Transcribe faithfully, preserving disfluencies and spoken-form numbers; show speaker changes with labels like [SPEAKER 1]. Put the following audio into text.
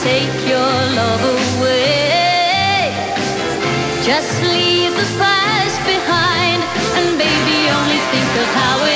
[SPEAKER 1] take your love away. Just leave the past behind, and baby, only think of how it